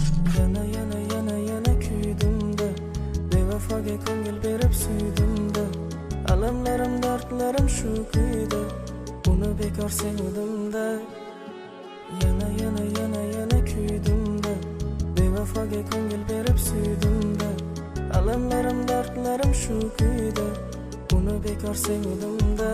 Yana kuydimda, bevafoga ko'ngil berib suydimda. Alamlarim, dardlarim shu kuyda, uni bekor sevdimda. Yana kuydimda, bevafoga ko'ngil berib suydimda. Alamlarim, dardlarim shu kuyda, uni bekor sevdimda.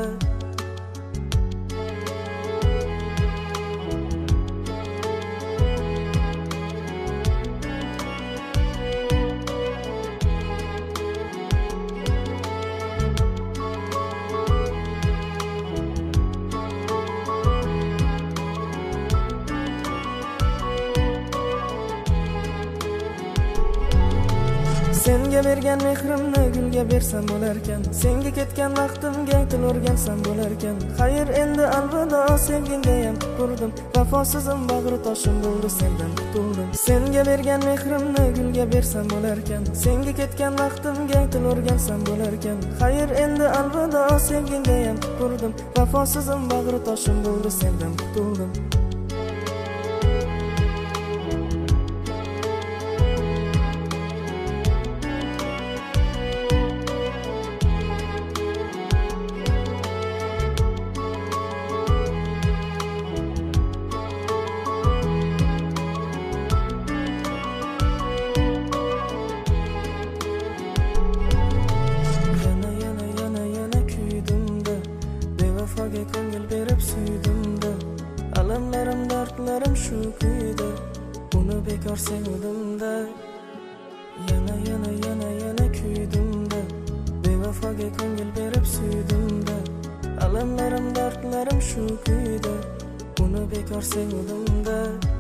Senga bergan mehrimni gulga bersam bo'larkan, senga ketgan vaqtimga til o'rgansam bo'larkan. Xayr endi alvido, sevgingga ham qurdim, vafosizim bag'ri toshim bo'ldi, sendan qutuldim. Senga bergan mehrimni gulga bersam bo'larkan, senga ketgan vaqtimga til o'rgansam bo'larkan. Xayr endi alvido, sevgingga ham qurdim, vafosizim bag'ri toshim bo'ldi, sendan qutuldim. Bevafoga ko'ngil berib suydimda. Alamlarim, dardlarim shu kuyda, uni bekor sevdimda. Yana kuydimda, bevafoga ko'ngil berib suydimda. Alamlarim, dardlarim shu kuyda, uni bekor sevdimda.